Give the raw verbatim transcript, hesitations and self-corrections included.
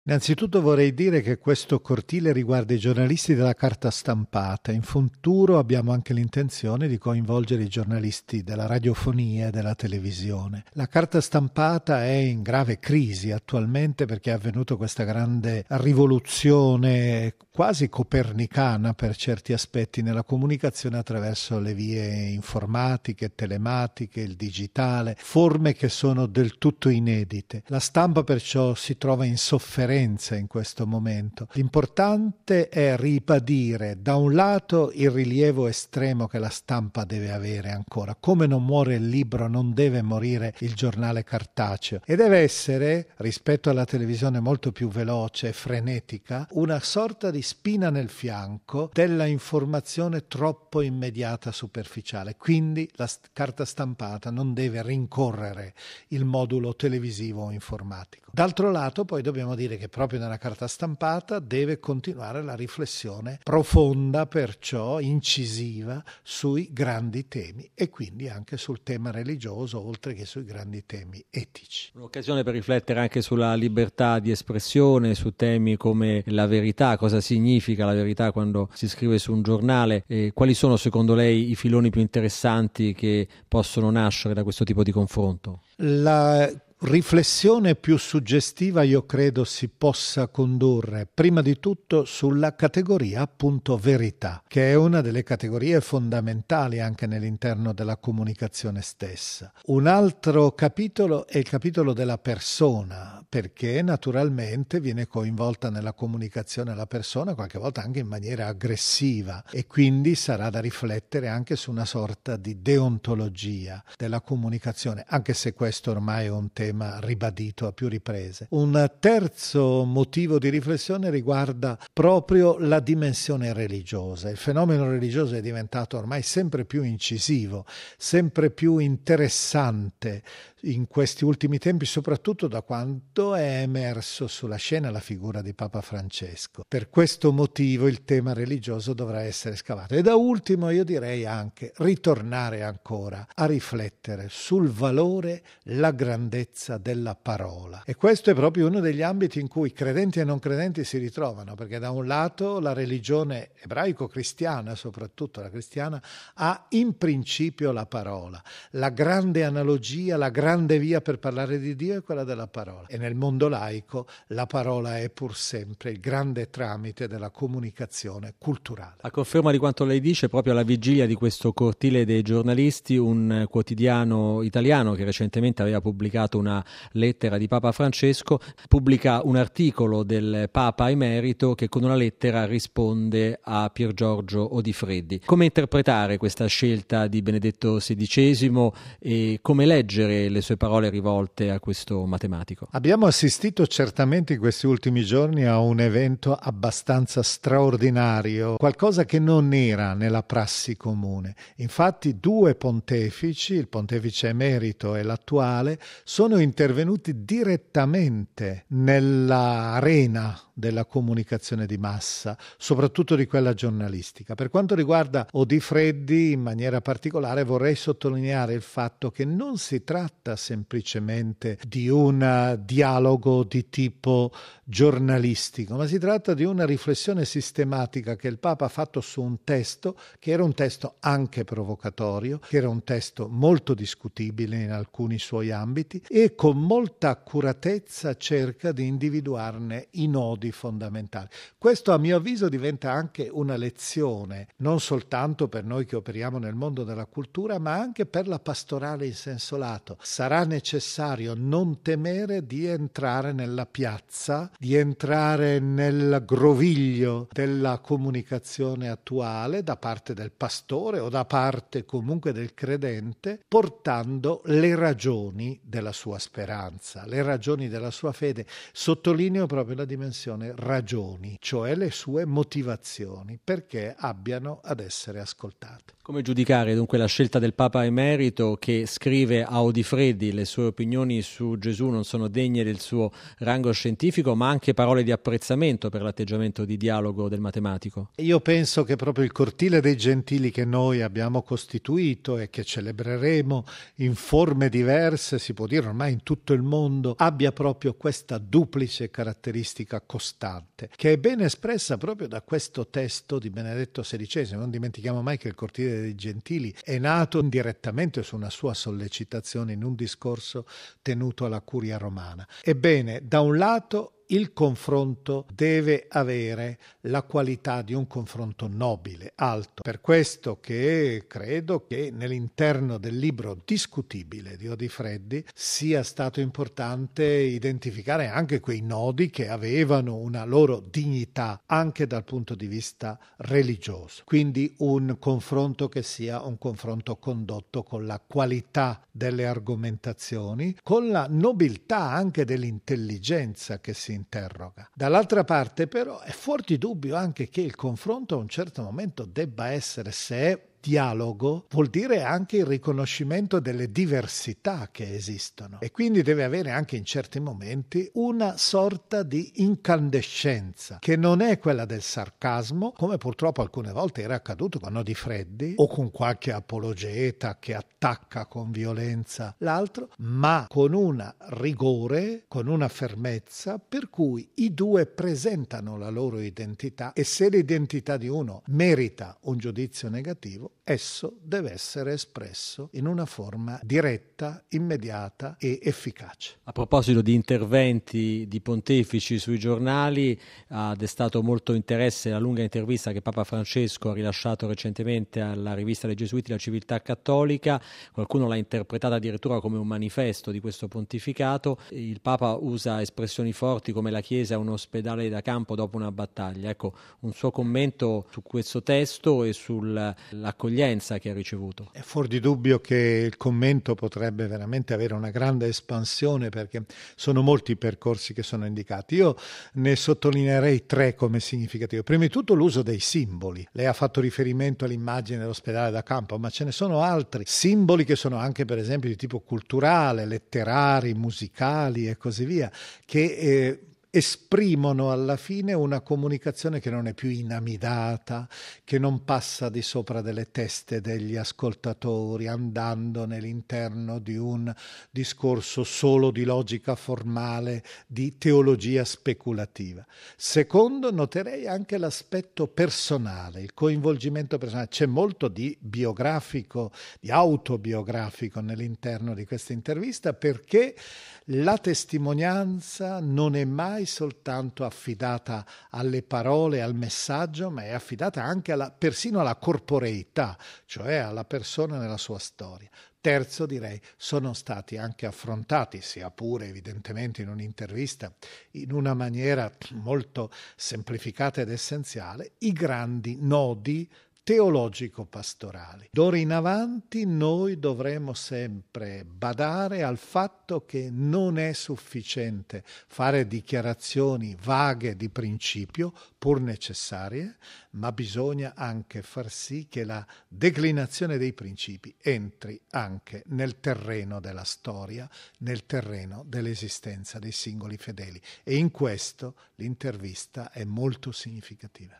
Innanzitutto vorrei dire che questo cortile riguarda i giornalisti della carta stampata. In futuro abbiamo anche l'intenzione di coinvolgere i giornalisti della radiofonia e della televisione. La carta stampata è in grave crisi attualmente perché è avvenuta questa grande rivoluzione quasi copernicana per certi aspetti nella comunicazione attraverso le vie informatiche, telematiche, il digitale, forme che sono del tutto inedite. La stampa perciò si trova in sofferenza in questo momento. L'importante è ribadire da un lato il rilievo estremo che la stampa deve avere ancora. Come non muore il libro, non deve morire il giornale cartaceo, e deve essere, rispetto alla televisione molto più veloce e frenetica, una sorta di spina nel fianco della informazione troppo immediata, superficiale. Quindi la carta stampata non deve rincorrere il modulo televisivo o informatico. D'altro lato poi dobbiamo dire che proprio nella carta stampata deve continuare la riflessione profonda, perciò incisiva, sui grandi temi e quindi anche sul tema religioso, oltre che sui grandi temi etici. Un'occasione per riflettere anche sulla libertà di espressione, su temi come la verità, cosa significa la verità quando si scrive su un giornale, e quali sono secondo lei i filoni più interessanti che possono nascere da questo tipo di confronto? La riflessione più suggestiva io credo si possa condurre prima di tutto sulla categoria appunto verità, che è una delle categorie fondamentali anche all'interno della comunicazione stessa. Un altro capitolo è il capitolo della persona, perché naturalmente viene coinvolta nella comunicazione la persona, qualche volta anche in maniera aggressiva, e quindi sarà da riflettere anche su una sorta di deontologia della comunicazione, anche se questo ormai è un tema ribadito a più riprese. Un terzo motivo di riflessione riguarda proprio la dimensione religiosa. Il fenomeno religioso è diventato ormai sempre più incisivo, sempre più interessante in questi ultimi tempi, soprattutto da quando è emerso sulla scena la figura di Papa Francesco. Per questo motivo il tema religioso dovrà essere scavato. E da ultimo io direi anche ritornare ancora a riflettere sul valore, la grandezza della parola. E questo è proprio uno degli ambiti in cui credenti e non credenti si ritrovano, perché da un lato la religione ebraico-cristiana, soprattutto la cristiana, ha in principio la parola. La grande analogia, la grande via per parlare di Dio è quella della parola. E nel mondo laico la parola è pur sempre il grande tramite della comunicazione culturale. A conferma di quanto lei dice, proprio alla vigilia di questo cortile dei giornalisti, un quotidiano italiano che recentemente aveva pubblicato una lettera di Papa Francesco pubblica un articolo del Papa emerito che con una lettera risponde a Pier Giorgio Odifreddi. Come interpretare questa scelta di Benedetto sedicesimo e come leggere le sue parole rivolte a questo matematico? Abbiamo assistito certamente in questi ultimi giorni a un evento abbastanza straordinario, qualcosa che non era nella prassi comune. Infatti due pontefici, il pontefice emerito e l'attuale, sono intervenuti direttamente nell'arena della comunicazione di massa, soprattutto di quella giornalistica. Per quanto riguarda Odifreddi, in maniera particolare, vorrei sottolineare il fatto che non si tratta semplicemente di un dialogo di tipo giornalistico, ma si tratta di una riflessione sistematica che il Papa ha fatto su un testo che era un testo anche provocatorio, che era un testo molto discutibile in alcuni suoi ambiti, e con molta accuratezza cerca di individuarne i nodi fondamentali. Questo a mio avviso diventa anche una lezione, non soltanto per noi che operiamo nel mondo della cultura, ma anche per la pastorale in senso lato. Sarà necessario non temere di entrare nella piazza, di entrare nel groviglio della comunicazione attuale da parte del pastore o da parte comunque del credente, portando le ragioni della sua speranza, le ragioni della sua fede. Sottolineo proprio la dimensione persone ragioni, cioè le sue motivazioni, perché abbiano ad essere ascoltate. Come giudicare dunque la scelta del Papa Emerito che scrive a Odifreddi le sue opinioni su Gesù non sono degne del suo rango scientifico, ma anche parole di apprezzamento per l'atteggiamento di dialogo del matematico? Io penso che proprio il cortile dei gentili che noi abbiamo costituito e che celebreremo in forme diverse, si può dire ormai in tutto il mondo, abbia proprio questa duplice caratteristica costante, che è ben espressa proprio da questo testo di Benedetto sedicesimo. Non dimentichiamo mai che il cortile dei gentili è nato direttamente su una sua sollecitazione in un discorso tenuto alla Curia romana. Ebbene, da un lato il confronto deve avere la qualità di un confronto nobile, alto. Per questo che credo che nell'interno del libro discutibile di Odifreddi sia stato importante identificare anche quei nodi che avevano una loro dignità anche dal punto di vista religioso. Quindi un confronto che sia un confronto condotto con la qualità delle argomentazioni, con la nobiltà anche dell'intelligenza che si interroga. Dall'altra parte però è fuor di dubbio anche che il confronto a un certo momento debba essere, se è dialogo, vuol dire anche il riconoscimento delle diversità che esistono e quindi deve avere anche in certi momenti una sorta di incandescenza che non è quella del sarcasmo, come purtroppo alcune volte era accaduto con Odifreddi o con qualche apologeta che attacca con violenza l'altro, ma con una rigore, con una fermezza per cui i due presentano la loro identità e se l'identità di uno merita un giudizio negativo, esso deve essere espresso in una forma diretta, immediata e efficace. A proposito di interventi di pontefici sui giornali, ha destato molto interesse la lunga intervista che Papa Francesco ha rilasciato recentemente alla rivista dei Gesuiti La Civiltà Cattolica. Qualcuno l'ha interpretata addirittura come un manifesto di questo pontificato. Il Papa usa espressioni forti come la Chiesa è un ospedale da campo dopo una battaglia. Ecco, un suo commento su questo testo e sull'accoglienza che ha ricevuto. È fuor di dubbio che il commento potrebbe veramente avere una grande espansione perché sono molti i percorsi che sono indicati. Io ne sottolineerei tre come significativo. Prima di tutto l'uso dei simboli. Lei ha fatto riferimento all'immagine dell'ospedale da campo, ma ce ne sono altri simboli che sono anche per esempio di tipo culturale, letterari, musicali e così via, che eh, esprimono alla fine una comunicazione che non è più inamidata, che non passa di sopra delle teste degli ascoltatori, andando nell'interno di un discorso solo di logica formale, di teologia speculativa. Secondo, noterei anche l'aspetto personale, il coinvolgimento personale. C'è molto di biografico, di autobiografico nell'interno di questa intervista perché la testimonianza non è mai soltanto affidata alle parole, al messaggio, ma è affidata anche alla, persino alla corporeità, cioè alla persona nella sua storia. Terzo, direi, sono stati anche affrontati, sia pure evidentemente in un'intervista, in una maniera molto semplificata ed essenziale, i grandi nodi teologico-pastorali. D'ora in avanti noi dovremo sempre badare al fatto che non è sufficiente fare dichiarazioni vaghe di principio, pur necessarie, ma bisogna anche far sì che la declinazione dei principi entri anche nel terreno della storia, nel terreno dell'esistenza dei singoli fedeli. E in questo l'intervista è molto significativa.